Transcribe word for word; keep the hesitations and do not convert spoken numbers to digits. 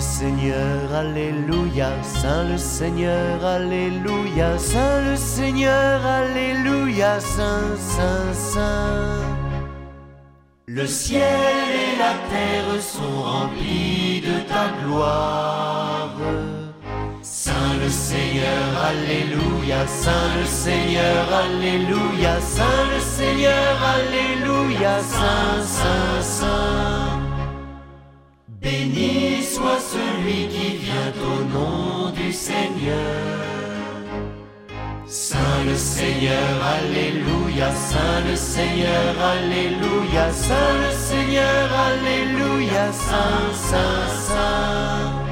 Seigneur, alléluia, Saint le Seigneur, alléluia, Saint le Seigneur, alléluia, Saint, Saint, Saint. Le ciel et la terre sont remplis de ta gloire. Saint le Seigneur, alléluia, Saint le Seigneur, alléluia, Saint le Seigneur, alléluia, Saint, Saint, Saint. Béni soit celui qui vient au nom du Seigneur. Saint le Seigneur, alléluia, Saint le Seigneur, alléluia, Saint le Seigneur, alléluia, Saint, Saint, Saint.